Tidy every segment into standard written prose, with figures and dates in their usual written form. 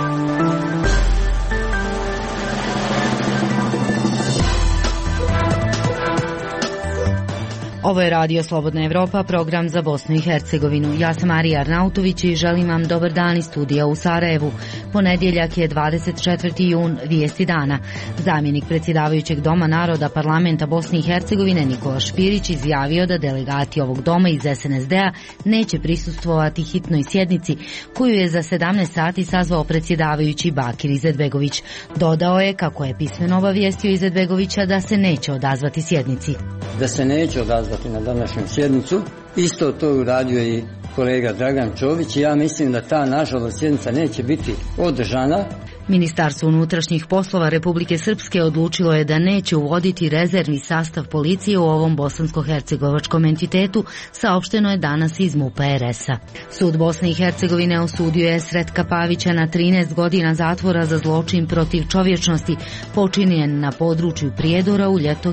Ovo je Radio Slobodna Evropa, program za Bosnu i Hercegovinu. Ja sam Marija Arnautović i želim vam dobar dan iz studija u Sarajevu. Ponedjeljak je 24. jun, vijesti dana. Zamjenik predsjedavajućeg Doma naroda Parlamenta Bosne i Hercegovine Nikola Špirić izjavio da delegati ovog doma iz SNSD-a neće prisustvovati hitnoj sjednici koju je za 17 sati sazvao predsjedavajući Bakir Izetbegović. Dodao je kako je pismeno obavijestio Izetbegovića da se neće odazvati sjednici. Da se neće odazvati na današnju sjednicu, isto to uradio i kolega Dragan Čović i ja mislim da ta nažalost sjednica neće biti održana. Ministarstvo unutrašnjih poslova Republike Srpske odlučilo je da neće uvoditi rezervni sastav policije u ovom bosansko-hercegovačkom entitetu, saopšteno je danas iz MUP-a RS-a. Sud Bosne i Hercegovine osudio je Sretka Pavića na 13 godina zatvora za zločin protiv čovječnosti počinjen na području Prijedora u ljeto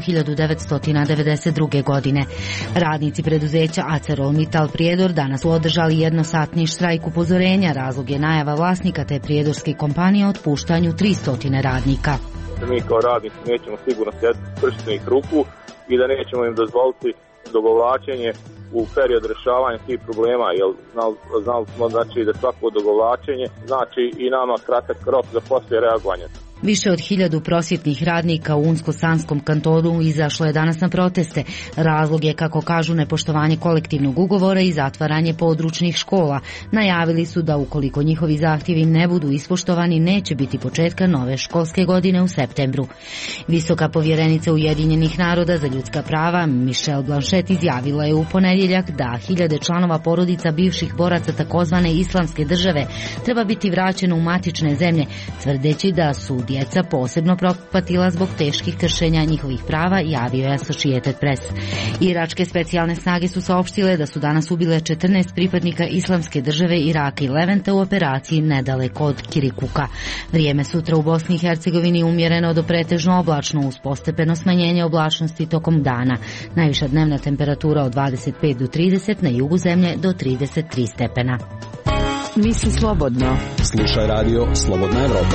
1992. godine. Radnici preduzeća ArcelorMittal Prijedor danas su održali jednosatni štrajk upozorenja. Razlog je najava vlasnika te prijedorske kompanije o otpuštanju 300 radnika. Mi kao radnici nećemo sigurno sjediti prštenih ruku i da nećemo im dozvoliti dogovlačenje u period rješavanja tih problema, jer znali smo znači da svako dogovlačenje znači i nama kratak rok za poslije reagovanja. Više od 1000 prosvjetnih radnika u Unsko-Sanskom kantonu izašlo je danas na proteste. Razlog je, kako kažu, nepoštovanje kolektivnog ugovora i zatvaranje područnih škola. Najavili su da ukoliko njihovi zahtjevi ne budu ispoštovani, neće biti početka nove školske godine u septembru. Visoka povjerenica Ujedinjenih naroda za ljudska prava Michelle Blanchet izjavila je u ponedjeljak da 1000 članova porodica bivših boraca takozvane Islamske države treba biti vraćeno u matične zemlje, tvrdeći da su djeca posebno propatila zbog teških kršenja njihovih prava, javio je Associated Press. Iračke specijalne snage su saopštile da su danas ubile 14 pripadnika Islamske države Iraka i Levanta u operaciji nedaleko od Kirikuka. Vrijeme sutra u Bosni i Hercegovini umjereno do pretežno oblačno uz postepeno smanjenje oblačnosti tokom dana. Najviša dnevna temperatura od 25 do 30, na jugu zemlje do 33 stepena. Misli slobodno. Slušaj Radio Slobodna Evropa.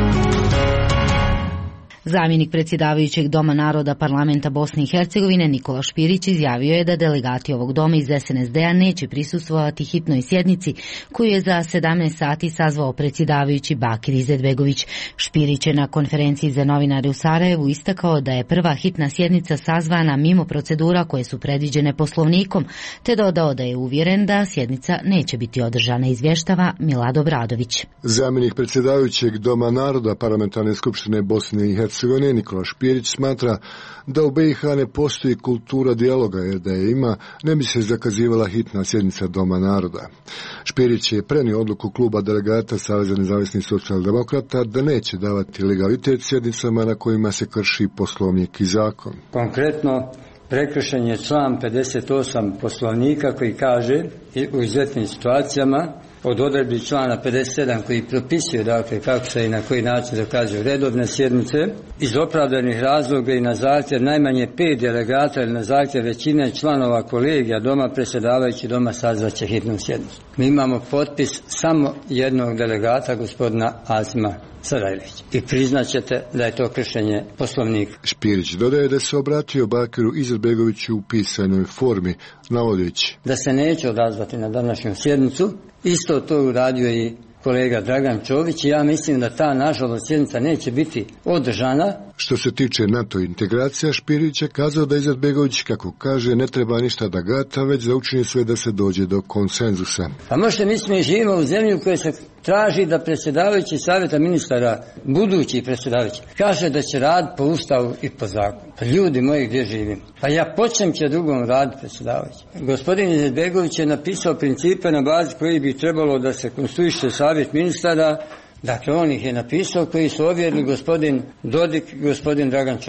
Zamjenik predsjedavajućeg Doma naroda Parlamenta Bosne i Hercegovine Nikola Špirić izjavio je da delegati ovog doma iz SNSD-a neće prisustvovati hitnoj sjednici koju je za 17 sati sazvao predsjedavajući Bakir Izetbegović. Špirić je na konferenciji za novinare u Sarajevu istakao da je prva hitna sjednica sazvana mimo procedura koje su predviđene poslovnikom, te dodao da je uvjeren da sjednica neće biti održana, izvještava Milad Obradović. Zamjenik predsjedavajućeg Doma naroda Parlamentarne skupštine Bosne i Hercegovine Nikola Špirić smatra da u BiH ne postoji kultura dijaloga, jer da je ima ne bi se zakazivala hitna sjednica Doma naroda. Špirić je prenio odluku kluba delegata Saveza nezavisnih socijaldemokrata da neće davati legalitet sjednicama na kojima se krši poslovnik i zakon. Konkretno, prekršen je član 58 poslovnika koji kaže u izuzetnim situacijama od odredbi člana 57 koji propisuje dakle kako se i na koji način zakazuju redovne sjednice, iz opravdanih razloga i na zahtjev najmanje 5 delegata ili na zahtjev većine članova kolegija doma predsjedavajući doma sazvaće hitnu sjednicu. Mi imamo potpis samo jednog delegata, gospodina Asima Sarajlić. I priznaćete da je to kršenje poslovnika. Špirić dodaje da se obratio Bakiru Izetbegoviću u pisanoj formi, navodeći da se neće odazvati na današnju sjednicu. Isto to uradio i kolega Dragan Čović i ja mislim da ta nažalost sjednica neće biti održana. Što se tiče NATO integracija, Špirić je kazao da Izetbegović, kako kaže, ne treba ništa da gata, već da učini sve da se dođe do konsenzusa. Pa možete, mi živimo u zemlji u kojoj se traži da predsjedavajući savjeta ministara, budući predsjedavajući, kaže da će raditi po ustavu i po zakonu. Pa ljudi moji, gdje živim? Pa ja počnem će drugom raditi predsjedavajući. Gospodin Izetbegović je napisao principe na bazi koji bi trebalo da se konstituiše savjet ministara. Dakle, on ih je napisao koji su ovjerili gospodin Dodik i gospodin Dragan Čović.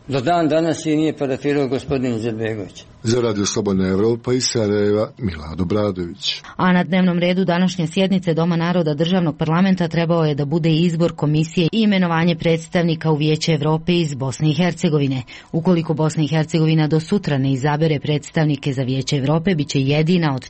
Do dan danas je nije parafirao gospodin Izetbegović. Za Radio Slobodna Evropa iz Sarajeva, Milad Obradović. A na dnevnom redu današnje sjednice Doma naroda Državnog parlamenta trebao je da bude izbor komisije i imenovanje predstavnika u Vijeće Evrope iz Bosne i Hercegovine. Ukoliko Bosna i Hercegovina do sutra ne izabere predstavnike za Vijeće Evrope, bit će jedina od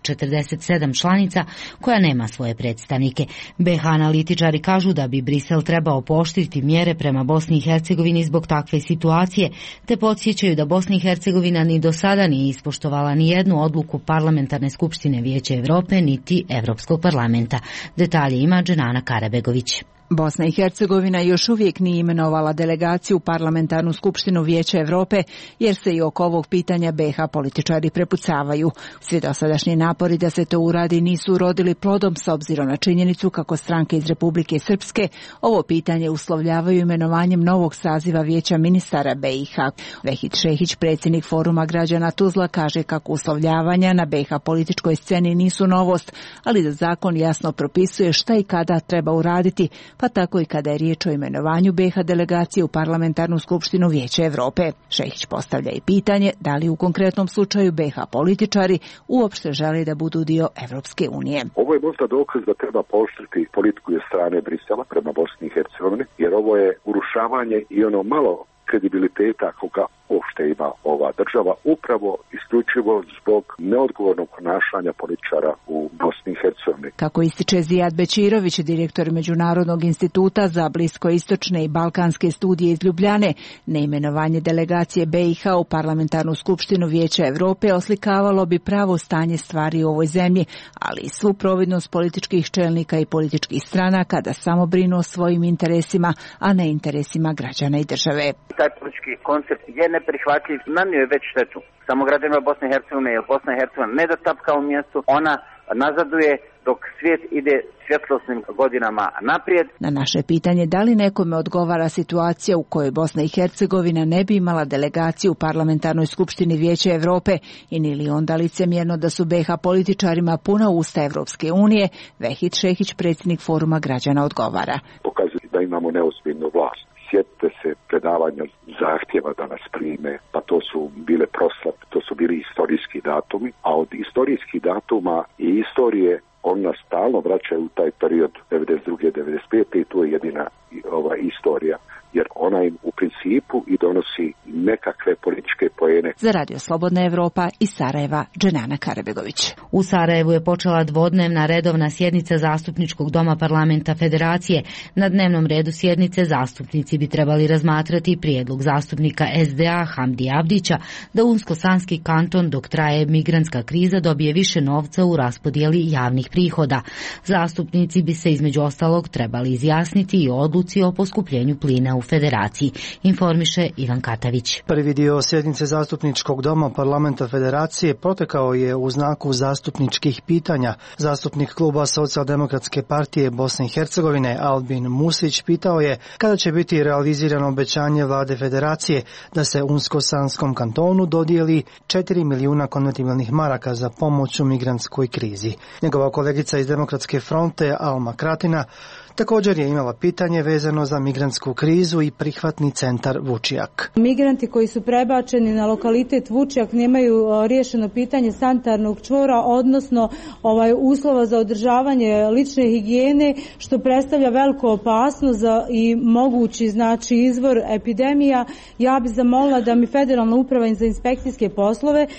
47 članica koja nema svoje predstavnike. BH analitičari kažu da bi Brisel trebao pooštriti mjere prema Bosni i Hercegovini zbog takve situacije, te podsjećaju da Bosna i Hercegovina ni do sada nije ispoštovala ni jednu odluku Parlamentarne skupštine Vijeća Evrope niti Evropskog parlamenta. Detalje ima Dženana Karabegović. Bosna i Hercegovina još uvijek nije imenovala delegaciju u Parlamentarnu skupštinu Vijeća Evrope, jer se i oko ovog pitanja BH političari prepucavaju. Svi dosadašnji napori da se to uradi nisu urodili plodom s obzirom na činjenicu kako stranke iz Republike Srpske ovo pitanje uslovljavaju imenovanjem novog saziva Vijeća ministara BiH. Vehid Šehić, predsjednik Foruma građana Tuzla, kaže kako uslovljavanja na BiH političkoj sceni nisu novost, ali da zakon jasno propisuje šta i kada treba uraditi, pa tako i kada je riječ o imenovanju BiH delegacije u Parlamentarnu skupštinu Vijeća Evrope. Šehić postavlja i pitanje da li u konkretnom slučaju BiH političari uopšte žele da budu dio Evropske unije. Ovo je možda dokaz da treba pooštriti politiku od strane Brisela prema Bosni i Hercegovini, jer ovo je urušavanje i ono malo kredibiliteta koga uopšte ima ova država, upravo isključivo zbog neodgovornog ponašanja političara u Bosni i Hercegovini. Kako ističe Zijad Bećirović, direktor Međunarodnog instituta za bliskoistočne i balkanske studije iz Ljubljane, neimenovanje delegacije BiH u Parlamentarnu skupštinu Vijeća Evrope oslikavalo bi pravo stanje stvari u ovoj zemlji, ali i svu providnost političkih čelnika i političkih stranaka da samo brinu o svojim interesima, a ne interesima građana i države. Taj politički koncept je neprihvatljiv, nanio je već štetu samo građanima Bosne i Hercegovine, jer Bosna i Hercegovina ne da tapka u mjestu, ona nazaduje dok svijet ide svjetlosnim godinama naprijed. Na naše pitanje da li nekome odgovara situacija u kojoj Bosna i Hercegovina ne bi imala delegaciju u Parlamentarnoj skupštini Vijeća Evrope i ni li onda licemjerno da su BiH političarima puna usta Evropske unije, Vehid Šehić, predsjednik Foruma građana, odgovara. Pokazuje da imamo neozbiljnu vlast. Sjetite se predavanja zahtjeva da nas prime, pa to su bile proslave, to su bili istorijski datumi, a od istorijskih datuma i istorije on nas stalno vraćaju u taj period 92. 95. i to je jedina istorija, jer ona im u principu i donosi nekakve političke poene. Za Radio Slobodna Evropa iz Sarajeva, Dženana Karabegović. U Sarajevu je počela dvodnevna redovna sjednica Zastupničkog doma Parlamenta Federacije. Na dnevnom redu sjednice zastupnici bi trebali razmatrati prijedlog zastupnika SDA Hamdi Abdića da Unsko-Sanski kanton dok traje migrantska kriza dobije više novca u raspodjeli javnih prihoda. Zastupnici bi se između ostalog trebali izjasniti i o odluci o poskupljenju plina u Federaciji, informiše Ivan Katavić. Prvi dio sjednice Zastupničkog doma Parlamenta Federacije protekao je u znaku zastupničkih pitanja. Zastupnik kluba Socijaldemokratske partije Bosne i Hercegovine Albin Musić pitao je kada će biti realizirano obećanje vlade Federacije da se Unsko-Sanskom kantonu dodijeli 4 milijuna konvertibilnih maraka za pomoć u migrantskoj krizi. Njegova kolegica iz Demokratske fronte Alma Kratina također je imala pitanje vezano za migrantsku krizu i prihvatni centar Vučijak. Migranti koji su prebačeni na lokalitet Vučijak nemaju riješeno pitanje sanitarnog čvora, odnosno uslova za održavanje lične higijene, što predstavlja veliku opasnost i mogući izvor epidemija. Ja bih zamolila da mi Federalna uprava za inspekcijske poslove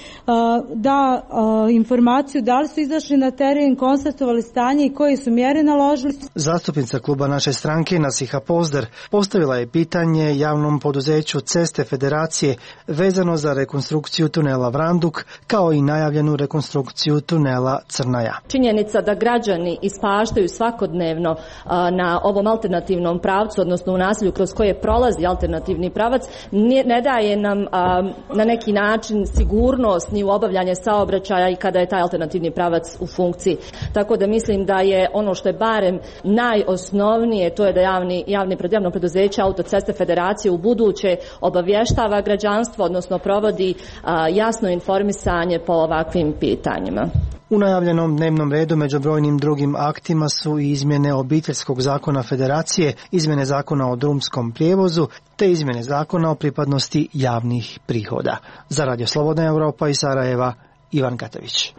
da informaciju da li su izašli na teren, konstatovali stanje i koje su mjere naložili. Zastupnica kluba naše stranke Nasiha Pozdar postavila je pitanje javnom poduzeću Ceste Federacije vezano za rekonstrukciju tunela Vranduk kao i najavljenu rekonstrukciju tunela Crnaja. Činjenica da građani ispaštaju svakodnevno na ovom alternativnom pravcu, odnosno u naselju kroz koje prolazi alternativni pravac, ne daje nam na neki način sigurnost ni u obavljanje saobraćaja i kada je taj alternativni pravac u funkciji. Tako da mislim da je ono što je barem najosnovnije, to je da javno preduzeće autoceste federacije u buduće obavještava građanstvo, odnosno provodi jasno informisanje po ovakvim pitanjima. U najavljenom dnevnom redu među brojnim drugim aktima su i izmjene Obiteljskog zakona Federacije, izmjene zakona o drumskom prijevozu te izmjene zakona o pripadnosti javnih prihoda. Za Radio Slobodna Europa iz Sarajeva, Ivan Katavić.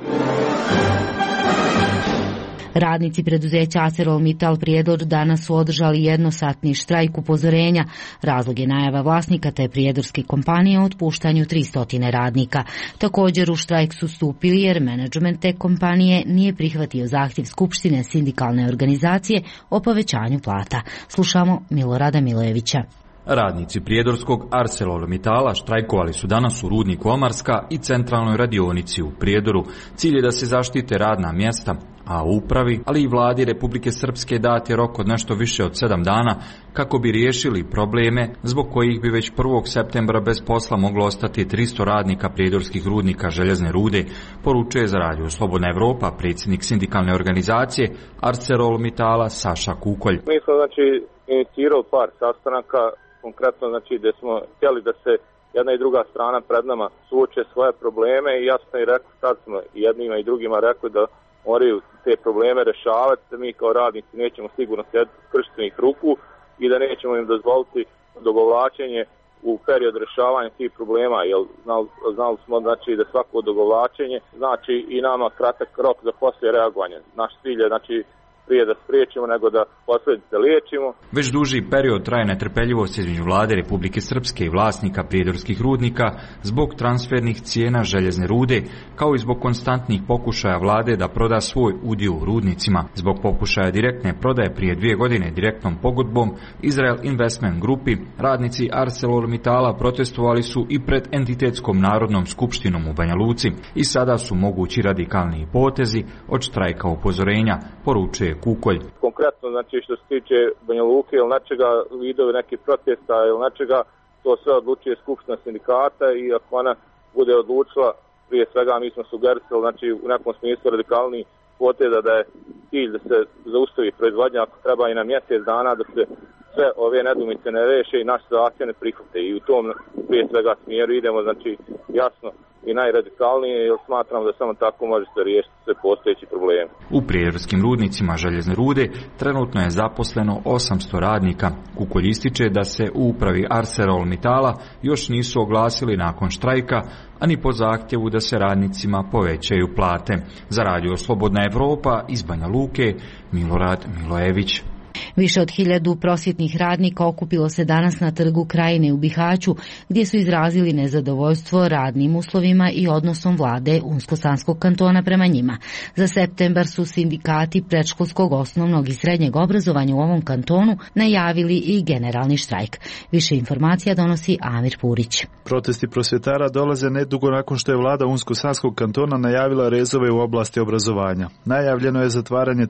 Radnici preduzeća ArcelorMittal Prijedor danas su održali jednosatni štrajk upozorenja. Razlog je najava vlasnika te prijedorske kompanije o otpuštanju 300 radnika. Također u štrajk su stupili jer menadžment te kompanije nije prihvatio zahtjev Skupštine sindikalne organizacije o povećanju plata. Slušamo Milorada Milojevića. Radnici prijedorskog ArcelorMittala štrajkovali su danas u rudniku Omarska i centralnoj radionici u Prijedoru. Cilj je da se zaštite radna mjesta, a upravi, ali i vladi Republike Srpske dat je rok od nešto više od 7 dana kako bi riješili probleme zbog kojih bi već 1. septembra bez posla moglo ostati 300 radnika prijedorskih rudnika željezne rude, poručuje za Radio Slobodna Evropa predsjednik sindikalne organizacije ArcelorMittala Saša Kukolj. Mi smo inicirali par sastanaka, konkretno gdje smo htjeli da se jedna i druga strana pred nama suoče svoje probleme i jasno i rekli, sad smo jednima i drugima rekli da moraju te probleme rješavati, da mi kao radnici nećemo sigurno sjediti skrštenih ruku i da nećemo im dozvoliti odugovlačenje u period rješavanja tih problema, jer znali smo da svako odugovlačenje znači i nama kratak rok za poslije reagovanja. Naš cilj je prije da spriječimo nego da posljedice liječimo. Već duži period traje netrpeljivost između vlade Republike Srpske i vlasnika prijedorskih rudnika zbog transfernih cijena željezne rude, kao i zbog konstantnih pokušaja vlade da proda svoj udio u rudnicima. Zbog pokušaja direktne prodaje prije 2 godine direktnom pogodbom Israel Investment Grupi, radnici ArcelorMittala protestovali su i pred entitetskom narodnom skupštinom u Banja Luci i sada su mogući radikalniji potezi od štrajka upozorenja, poručuje Kukolj. Konkretno, što se tiče Banja Luke ili nečega, vidovi nekih protesta ili nečega, to sve odlučuje Skupština sindikata i ako ona bude odlučila, prije svega mi smo sugerisali, u nekom smislu radikalniji poteza da je cilj da se zaustavi proizvodnja, ako treba i na mjesec dana, da se sve ove nedumice ne reše i naše zahtjeve ne prihvate. I u tom prije svega smjeru idemo, jasno i najradikalnije, jer smatram da samo tako može se riješiti sve postojeći problemi. U prijedorskim rudnicima željezne rude trenutno je zaposleno 800 radnika. Kukolj ističe da se u upravi ArcelorMittala još nisu oglasili nakon štrajka, a ni po zahtjevu da se radnicima povećaju plate. Za Radio Slobodna Evropa iz Banja Luke, Milorad Milojević. Više od 1000 prosvjetnih radnika okupilo se danas na trgu Krajine u Bihaću, gdje su izrazili nezadovoljstvo radnim uslovima i odnosom vlade Unsko-Sanskog kantona prema njima. Za septembar su sindikati predškolskog, osnovnog i srednjeg obrazovanja u ovom kantonu najavili i generalni štrajk. Više informacija donosi Amir Purić. Protesti prosvjetara dolaze nedugo nakon što je vlada Unsko-Sanskog kantona najavila rezove u oblasti obrazovanja. Najavljeno je zatvaranje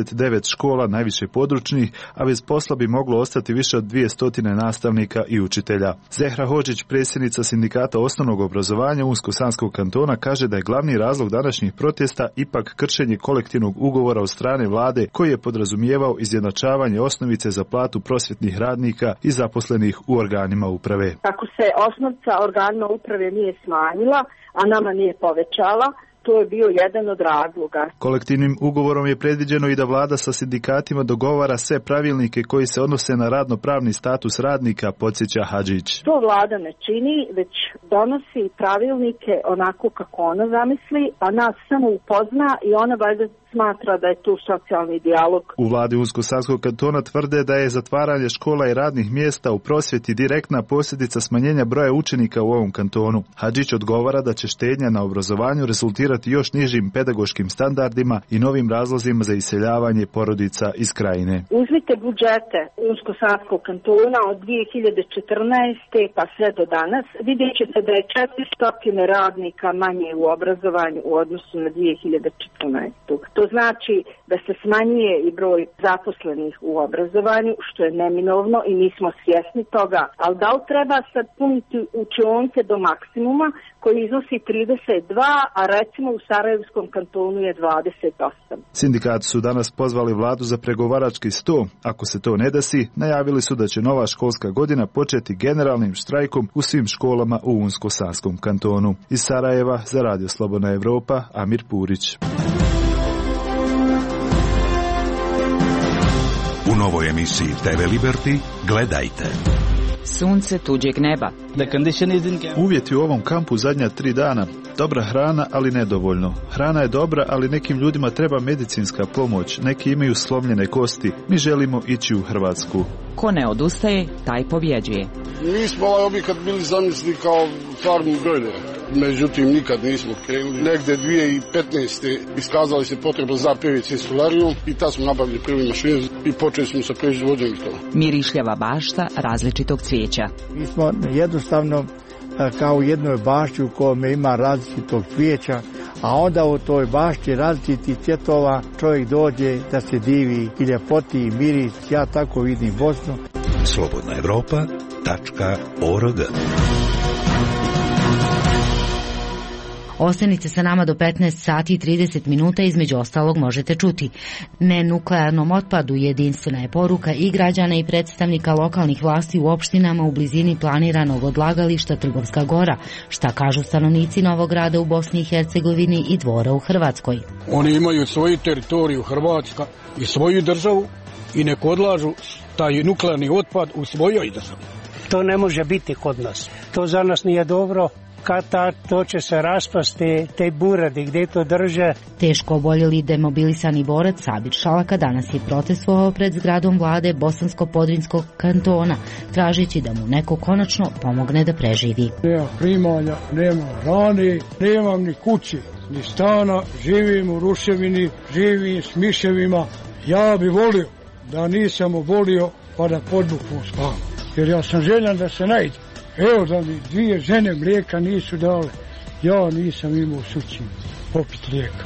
39 škola, najviše područnih, a bez posla bi moglo ostati više od 200 nastavnika i učitelja. Zehra Hodžić, predsjednica sindikata osnovnog obrazovanja Unsko-Sanskog kantona, kaže da je glavni razlog današnjih protesta ipak kršenje kolektivnog ugovora od strane vlade koji je podrazumijevao izjednačavanje osnovice za platu prosvjetnih radnika i zaposlenih u organima uprave. Ako se osnovca organima uprave nije smanjila, a nama nije povećala, to je bio jedan od razloga. Kolektivnim ugovorom je predviđeno i da vlada sa sindikatima dogovara sve pravilnike koji se odnose na radno-pravni status radnika, podsjeća Hadžić. To vlada ne čini, već donosi pravilnike onako kako ona zamisli, a nas samo upozna i ona valjda smatra da je tu socijalni dijalog. U vladi Unsko-Sanskog kantona tvrde da je zatvaranje škola i radnih mjesta u prosvjeti direktna posljedica smanjenja broja učenika u ovom kantonu. Hadžić odgovara da će štednja na obrazovanju rezultirati još nižim pedagoškim standardima i novim razlozima za iseljavanje porodica iz krajine. Uzmite budžete Unsko-Sanskog kantona od 2014. pa sve do danas, vidjet ćete da je 400 radnika manje u obrazovanju u odnosu na 2014. To znači da se smanjuje i broj zaposlenih u obrazovanju, što je neminovno i mi smo svjesni toga. Ali da li treba sad puniti učionke do maksimuma, koji iznosi 32, a recimo u Sarajevskom kantonu je 28. Sindikati su danas pozvali vladu za pregovarački sto. Ako se to ne desi, najavili su da će nova školska godina početi generalnim štrajkom u svim školama u Unsko-Sanskom kantonu. Iz Sarajeva za Radio Slobodna Evropa, Amir Purić. U novoj emisiji TV Liberty gledajte. Sunce tuđeg neba. Uvjeti u ovom kampu zadnja 3 dana. Dobra hrana, ali nedovoljno. Hrana je dobra, ali nekim ljudima treba medicinska pomoć. Neki imaju slomljene kosti. Mi želimo ići u Hrvatsku. Ko ne odustaje, taj pobjeđuje. Mi smo ovaj objekat bili zamislili kao farmu brojlera. Međutim, nikad nismo krenuli. Negde 2015. iskazali se potreba za PVC solarijom i tad smo nabavili prvi mašinu i počeli smo sa proizvodnjom toga. Mirišljava bašta različitog cvijeća. Mi smo jednostavno kao u jednoj bašti u kojoj ima različitog cvijeća, a onda u toj bašti različitih cvjetova čovjek dođe da se divi i ljepoti i miris. Ja tako vidim Bosnu. slobodnaevropa.org. Ostanite sa nama do 15 sati i 30 minuta, između ostalog možete čuti. Nenuklearnom otpadu jedinstvena je poruka i građana i predstavnika lokalnih vlasti u opštinama u blizini planiranog odlagališta Trgovska Gora. Šta kažu stanovnici Novog Grada u Bosni i Hercegovini i Dvora u Hrvatskoj? Oni imaju svoju teritoriju Hrvatska i svoju državu i nek odlažu taj nuklearni otpad u svojoj državi. To ne može biti kod nas. To za nas nije dobro. To će se raspasti, te buradi gdje to drže. Teško oboljeli demobilisani borac Sabir Šalaka danas je protestovao pred zgradom vlade Bosansko-Podrinjskog kantona, tražeći da mu neko konačno pomogne da preživi. Nema primanja, nema hrane, nemam ni kući, ni stana, živim u ruševini, živim s miševima. Ja bi volio da nisam obolio pa da podbuknu spavno, jer ja sam željan da se najde. Evo da mi 2 žene mlijeka nisu dale, ja nisam imao sući popit lijeka.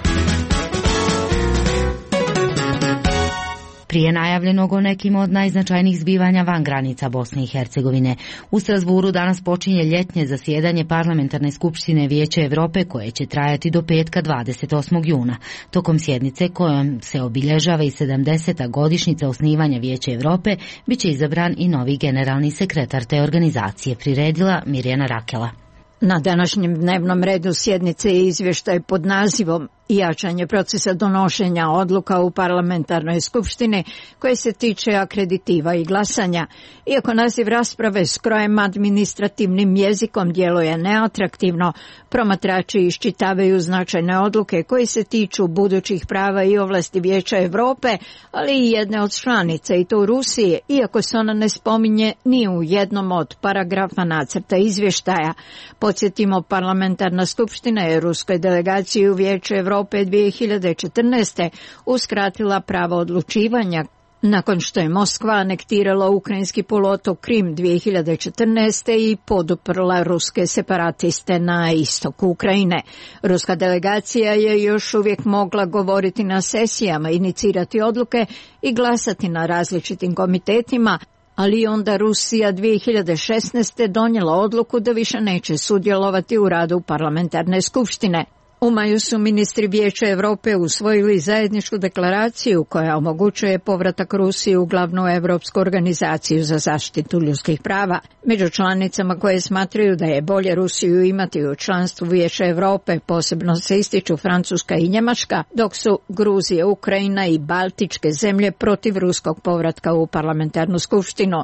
Prije najavljenog o nekim od najznačajnijih zbivanja van granica Bosne i Hercegovine. U Strasburu danas počinje ljetnje zasjedanje Parlamentarne skupštine Vijeća Evrope koje će trajati do petka 28. juna. Tokom sjednice kojom se obilježava i 70. godišnjica osnivanja Vijeća Evrope bit će izabran i novi generalni sekretar te organizacije, priredila Mirjana Rakela. Na današnjem dnevnom redu sjednice je izvještaj pod nazivom jačanje procesa donošenja odluka u parlamentarnoj skupštini koje se tiče akreditiva i glasanja. Iako naziv rasprave skrojem administrativnim jezikom djeluje neatraktivno, promatrači iščitavaju značajne odluke koje se tiču budućih prava i ovlasti Vijeća Europe, ali i jedne od članica, i to Rusije, iako se ona ne spominje ni u jednom od paragrafa nacrta izvještaja. Podsjetimo, parlamentarna skupština je ruskoj delegaciji u Vijeću Europe 2014. uskratila pravo odlučivanja nakon što je Moskva anektirala ukrajinski poluotok Krim 2014. i poduprla ruske separatiste na istoku Ukrajine. Ruska delegacija je još uvijek mogla govoriti na sesijama, inicirati odluke i glasati na različitim komitetima, ali onda Rusija 2016. donijela odluku da više neće sudjelovati u radu parlamentarne skupštine. U maju su ministri Vijeća Europe usvojili zajedničku deklaraciju koja omogućuje povratak Rusije u glavnu Europsku organizaciju za zaštitu ljudskih prava. Među članicama koje smatraju da je bolje Rusiju imati u članstvu Vijeća Europe posebno se ističu Francuska i Njemačka, dok su Gruzija, Ukrajina i Baltičke zemlje protiv ruskog povratka u parlamentarnu skupštinu.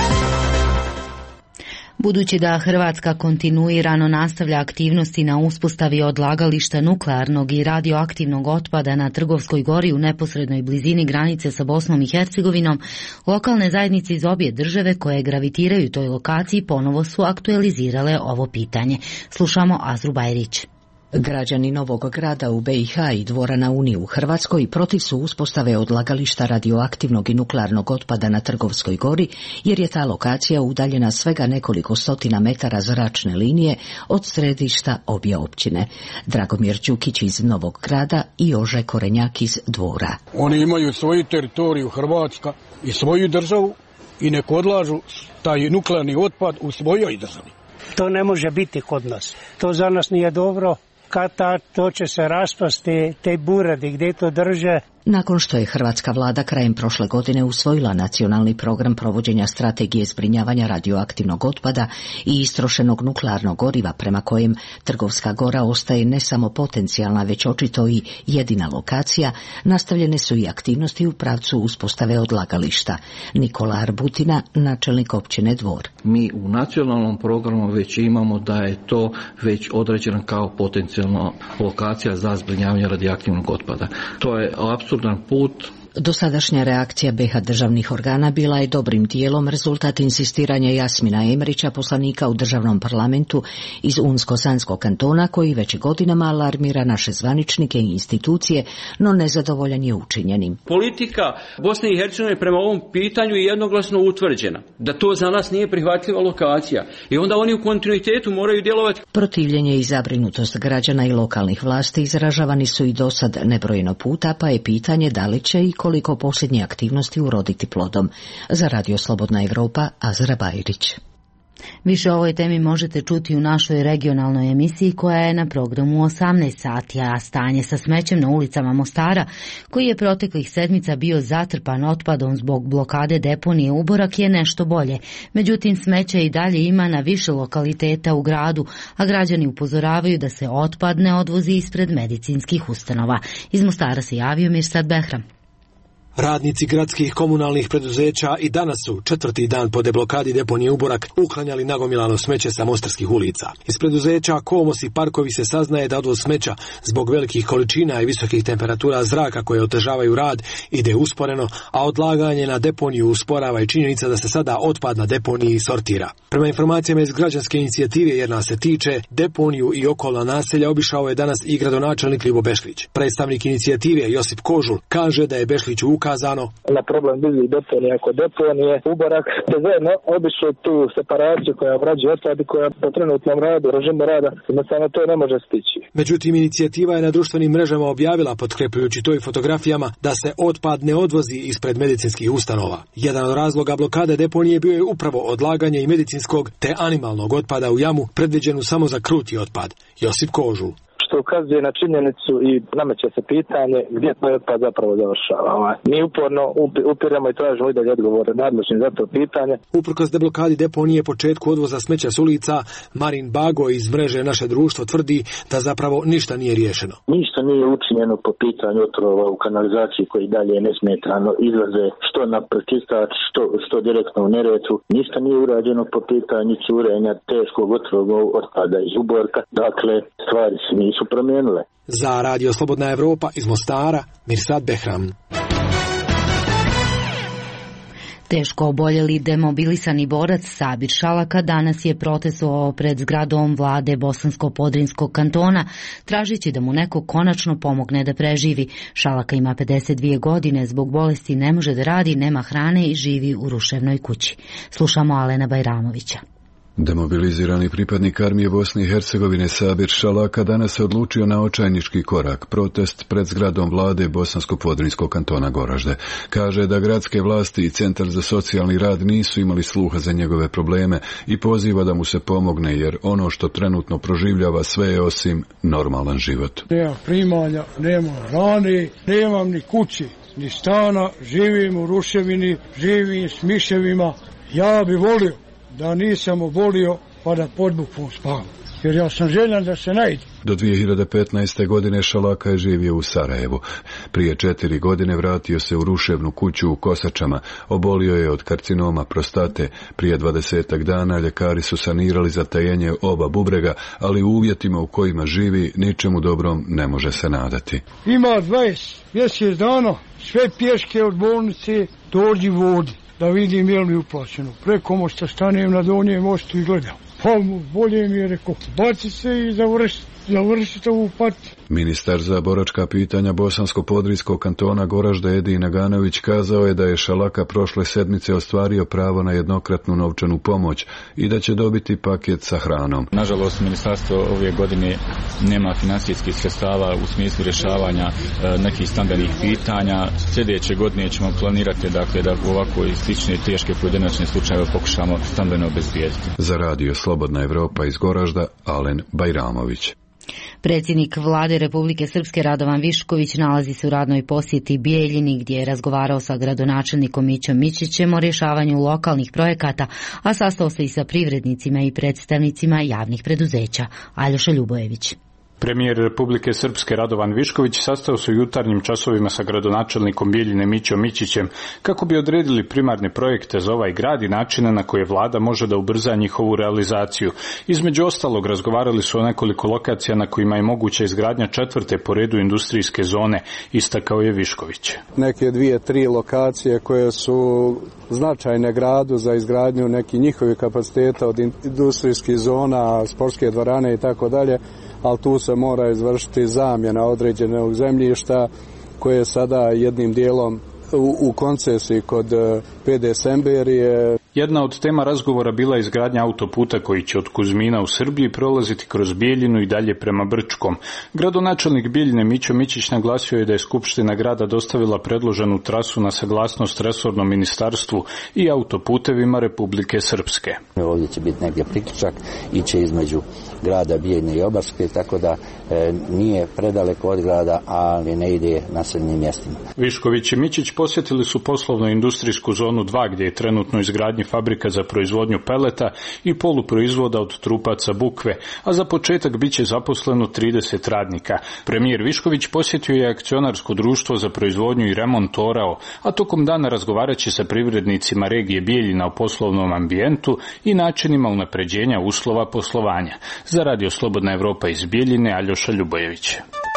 Budući da Hrvatska kontinuirano nastavlja aktivnosti na uspostavi odlagališta nuklearnog i radioaktivnog otpada na Trgovskoj Gori u neposrednoj blizini granice sa Bosnom i Hercegovinom, lokalne zajednice iz obje države koje gravitiraju toj lokaciji ponovo su aktualizirale ovo pitanje. Slušamo Azru Bajrić. Građani Novog Grada u BiH i Dvora na Uni u Hrvatskoj protiv su uspostave odlagališta radioaktivnog i nuklearnog otpada na Trgovskoj Gori, jer je ta lokacija udaljena svega nekoliko stotina metara zračne linije od središta obje općine. Dragomir Đukić iz Novog Grada i Jože Korenjak iz Dvora. Oni imaju svoju teritoriju Hrvatska i svoju državu i nek odlažu taj nuklearni otpad u svojoj državi. To ne može biti kod nas. To za nas nije dobro. To će se raspasti, te buradi gdje to drže. Nakon što je hrvatska vlada krajem prošle godine usvojila nacionalni program provođenja strategije zbrinjavanja radioaktivnog otpada i istrošenog nuklearnog goriva prema kojem Trgovska Gora ostaje ne samo potencijalna, već očito i jedina lokacija, nastavljene su i aktivnosti u pravcu uspostave odlagališta. Nikola Arbutina, načelnik općine Dvor. Mi u nacionalnom programu već imamo da je to već određeno kao potencijalna lokacija za zbrinjavanje radioaktivnog otpada. To je apsurdan put. Dosadašnja reakcija BiH državnih organa bila je dobrim dijelom rezultat insistiranja Jasmina Emrića, poslanika u državnom parlamentu iz Unsko-Sanskog kantona, koji već godinama alarmira naše zvaničnike i institucije, no nezadovoljan je učinjenim. Politika Bosne i Hercegovine prema ovom pitanju je jednoglasno utvrđena, da to za nas nije prihvatljiva lokacija i onda oni u kontinuitetu moraju djelovati. Protivljenje i zabrinutost građana i lokalnih vlasti izražavani su i dosad nebrojeno puta, pa je pitanje da li će i koliko posljednje aktivnosti uroditi plodom. Za Radio Slobodna Evropa, Azra Bajrić. Više o ovoj temi možete čuti u našoj regionalnoj emisiji koja je na programu 18 sati, a stanje sa smećem na ulicama Mostara, koji je proteklih sedmica bio zatrpan otpadom zbog blokade deponije Uborak, je nešto bolje. Međutim, smeća i dalje ima na više lokaliteta u gradu, a građani upozoravaju da se otpad ne odvozi ispred medicinskih ustanova. Iz Mostara se javio Mirsad Behram. Radnici gradskih komunalnih preduzeća i danas su, četvrti dan po deblokadi deponije Uborak, uklanjali nagomilano smeće sa mostarskih ulica. Iz preduzeća Komos i Parkovi se saznaje da odvoz smeća zbog velikih količina i visokih temperatura zraka koje otežavaju rad ide usporeno, a odlaganje na deponiju usporava i činjenica da se sada otpad na deponiji sortira. Prema informacijama iz građanske inicijative Jer nas se tiče, deponiju i okolna naselja obišao je danas i gradonačelnik Ljubo Bešlić. Predstavnik inicijative Josip Kožul kaže da je Bešliću ukazano na problem bizi deponije oko deponije Uborak, te zajedno obišao tu separaciju koja obrađuje otpad i koja po trenutnom radu, režimu rada, jednostavno to ne može stići. Međutim, inicijativa je na društvenim mrežama objavila, potkrepljujući to i fotografijama, da se otpad ne odvozi ispred medicinskih ustanova. Jedan od razloga blokade deponije bio je upravo odlaganje i medicinskog te animalnog otpada u jamu, predviđenu samo za kruti otpad. Josip Kožul. Što ukazuje na činjenicu i nameće se pitanje gdje taj otpad zapravo završava. Mi uporno upiramo i tražimo i dalje odgovore nadležni za to pitanje. Uprkos deblokadi deponije početku odvoza smeća s ulica, Marin Bago iz mreže Naše društvo tvrdi da zapravo ništa nije riješeno. Ništa nije učinjeno po pitanju otrova u kanalizaciji koji dalje nesmetano izlaze što na pročistač, što direktno u Neretvu. Ništa nije urađeno po pitanju curenja teškog otrovnog otpada iz Uborka. Dakle, stvari se nisu promijenile. Za Radio Slobodna Evropa iz Mostara, Mirsad Behram. Teško oboljeli demobilisani borac Sabir Šalaka danas je protestovao pred zgradom vlade Bosansko-Podrinjskog kantona, tražići da mu neko konačno pomogne da preživi. Šalaka ima 52 godine, zbog bolesti ne može da radi, nema hrane i živi u ruševnoj kući. Slušamo Alena Bajramovića. Demobilizirani pripadnik armije Bosne i Hercegovine Sabir Šalaka danas se odlučio na očajnički korak, protest pred zgradom vlade Bosansko-Podrinjskog kantona Goražde. Kaže da gradske vlasti i Centar za socijalni rad nisu imali sluha za njegove probleme i poziva da mu se pomogne, jer ono što trenutno proživljava sve je osim normalan život. Nema primanja, nema hrane, nemam ni kući, ni stana, živim u ruševini, živim s miševima. Ja bi volio da nisam obolio pa da pod bukvom spavam, jer ja sam željan da se najde. Do 2015. godine Šalaka je živio u Sarajevu. Prije 4 godine vratio se u ruševnu kuću u Kosačama. Obolio je od karcinoma prostate. Prije 20 dana ljekari su sanirali zatajenje oba bubrega, ali u uvjetima u kojima živi ničemu dobrom ne može se nadati. Ima 20 mjesec dana, sve pješke od bolnice dođi vodi, da vidim je li uplaćeno. Preko mosta stanem na donjem mostu i gledam. Pa bolje mi je rekao, baci se i završite ovu patnju. Ministar za boračka pitanja Bosansko-Podrijskog kantona Goražde Edin Naganović kazao je da je Šalaka prošle sedmice ostvario pravo na jednokratnu novčanu pomoć i da će dobiti paket sa hranom. Nažalost, ministarstvo ove godine nema financijskih sredstava u smislu rješavanja nekih stambenih pitanja. Sljedeće godine ćemo planirati da u ovako slične teške pojedinačne slučajeve pokušamo stambeno obezbijediti. Za radio Slobodna Evropa iz Goražda, Alen Bajramović. Predsjednik vlade Republike Srpske Radovan Višković nalazi se u radnoj posjeti Bijeljini gdje je razgovarao sa gradonačelnikom Mićom Mićićem o rješavanju lokalnih projekata, a sastao se i sa privrednicima i predstavnicima javnih preduzeća. Aljoša Ljubojević. Premijer Republike Srpske Radovan Višković sastao se u jutarnjim časovima sa gradonačelnikom Bijeljine Mićom Mićićem kako bi odredili primarne projekte za ovaj grad i načine na koje vlada može da ubrza njihovu realizaciju. Između ostalog razgovarali su o nekoliko lokacija na kojima je moguća izgradnja 4. po redu industrijske zone, istakao je Višković. Neke 2-3 lokacije koje su značajne gradu za izgradnju nekih njihovih kapaciteta od industrijskih zona, sportske dvorane i tako dalje, ali tu se mora izvršiti zamjena određenog zemljišta koje je sada jednim dijelom u koncesiji kod PD Semberije. Jedna od tema razgovora bila je izgradnja autoputa koji će od Kuzmina u Srbiji prolaziti kroz Bijeljinu i dalje prema Brčkom. Gradonačelnik Bijeljine Mićo Mićić naglasio je da je Skupština grada dostavila predloženu trasu na saglasnost resornom ministarstvu i autoputevima Republike Srpske. Ovdje će biti negdje priključak, iće između grada Bijeljine i Obarske, tako da nije predaleko od grada, ali ne ide naseljenim mjestima. Višković i Mićić posjetili su poslovno industrijsku zonu 2 gdje je trenutno izgradnja fabrika za proizvodnju peleta i poluproizvoda od trupaca bukve, a za početak bit će zaposleno 30 radnika. Premijer Višković posjetio je akcionarsko društvo za proizvodnju i remont Orao, a tokom dana razgovarat će sa privrednicima regije Bijeljina o poslovnom ambijentu i načinima unapređenja uslova poslovanja. Za radio Slobodna Evropa iz Bijeljine, Aljoša Ljubojević.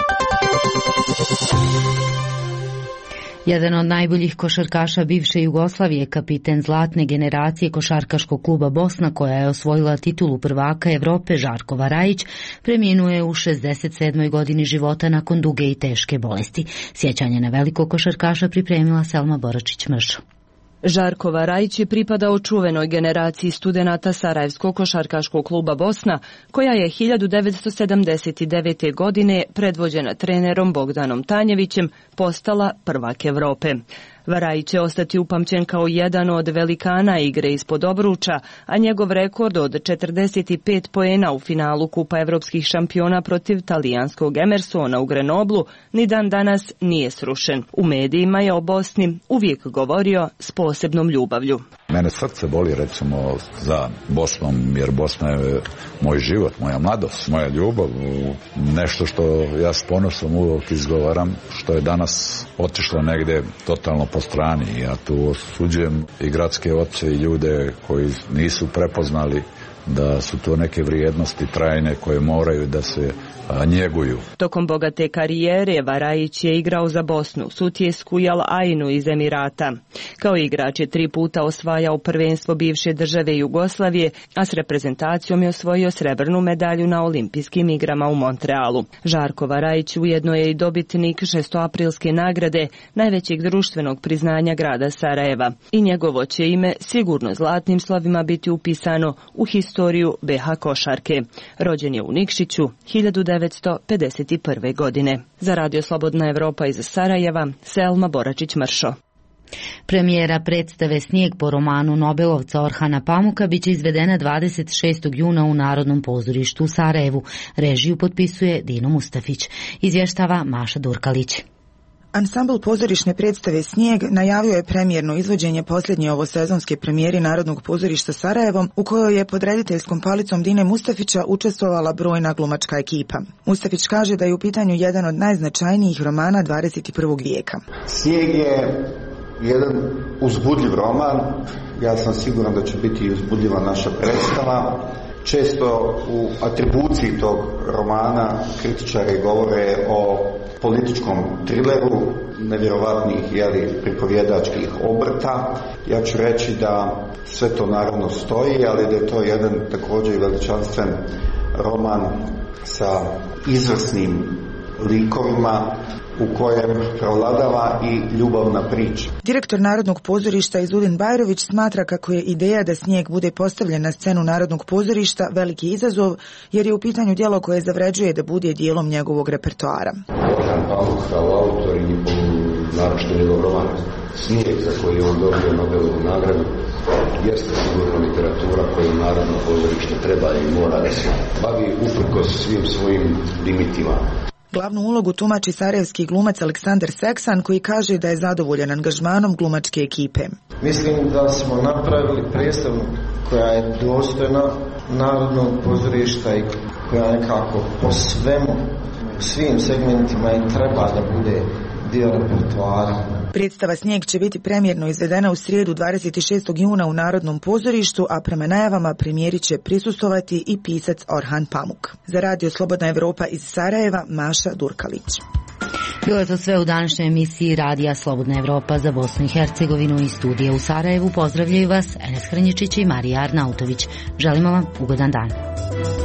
Jedan od najboljih košarkaša bivše Jugoslavije, kapiten zlatne generacije košarkaškog kluba Bosna, koja je osvojila titulu prvaka Evrope, Žarko Varajić, preminuo je u 67. godini života nakon duge i teške bolesti. Sjećanje na velikog košarkaša pripremila Selma Boračić-Mršo. Žarko Varajić je pripadao čuvenoj generaciji studenata Sarajevskog košarkaškog kluba Bosna, koja je 1979. godine, predvođena trenerom Bogdanom Tanjevićem, postala prvak Evrope. Varajić će ostati upamćen kao jedan od velikana igre ispod obruča, a njegov rekord od 45 poena u finalu Kupa evropskih šampiona protiv talijanskog Emersona u Grenoblu ni dan danas nije srušen. U medijima je o Bosni uvijek govorio s posebnom ljubavlju. Mene srce boli recimo za Bosnom, jer Bosna je moj život, moja mladost, moja ljubav, nešto što ja s ponosom uvijek izgovaram, što je danas otišlo negdje totalno po strani. Ja tu osuđujem i gradske oce i ljude koji nisu prepoznali da su to neke vrijednosti trajne koje moraju da se njeguju. Tokom bogate karijere Varajić je igrao za Bosnu, Sutjesku i Al Ainu iz Emirata. Kao igrač je 3 puta osvajao prvenstvo bivše države Jugoslavije, a s reprezentacijom je osvojio srebrnu medalju na olimpijskim igrama u Montrealu. Žarko Varajić ujedno je i dobitnik 6. nagrade, najvećeg društvenog priznanja grada Sarajeva. I njegovo će ime sigurno zlatnim slovima biti upisano u historiju BH košarke. Rođen je u Nikšiću 1951. godine. Za radio Slobodna Evropa iz Sarajeva, Selma Boračić-Mršo. Premijera predstave Snijeg po romanu Nobelovca Orhana Pamuka biće izvedena 26. juna u Narodnom pozorištu u Sarajevu. Režiju potpisuje Dino Mustafić. Izvještava Maša Durkalić. Ansambl pozorišne predstave Snijeg najavio je premijerno izvođenje posljednje ovosezonske premijeri Narodnog pozorišta Sarajevom, u kojoj je pod rediteljskom palicom Dine Mustafića učestvovala brojna glumačka ekipa. Mustafić kaže da je u pitanju jedan od najznačajnijih romana 21. vijeka. Snijeg je jedan uzbudljiv roman. Ja sam siguran da će biti uzbudljiva naša predstava. Često u atribuciji tog romana kritičari govore o političkom trileru, nevjerovatnih pripovjedačkih obrta. Ja ću reći da sve to naravno stoji, ali da je to jedan također veličanstven roman sa izvrsnim likovima u kojem prevladava i ljubavna priča. Direktor Narodnog pozorišta Izudin Bajrović smatra kako je ideja da snijeg bude postavljen na scenu Narodnog pozorišta veliki izazov, jer je u pitanju djelo koje zavređuje da bude dijelom njegovog repertoara. Orhan Pamuk kao autor i naročito njegov roman Snijeg, za koji je on dobio Nobelovu nagradu, jeste sigurno literatura koju Narodno pozorište treba i mora da se bavi uprkos svim svojim limitima. Glavnu ulogu tumači sarajevski glumac Aleksandar Seksan, koji kaže da je zadovoljan angažmanom glumačke ekipe. Mislim da smo napravili predstavu koja je dostojna Narodnog pozorišta i koja nekako po svemu, svim segmentima i treba da bude dio repertoara. Predstava Snijeg će biti premijerno izvedena u srijedu 26. juna u Narodnom pozorištu, a prema najavama premijeri će prisustovati i pisac Orhan Pamuk. Za Radio Slobodna Evropa iz Sarajeva, Maša Durkalić. Bilo je to sve u današnjoj emisiji Radija Slobodna Evropa za Bosnu i Hercegovinu i studija u Sarajevu. Pozdravljaju vas Enes Hrnjičić i Marija Arnautović. Želimo vam ugodan dan.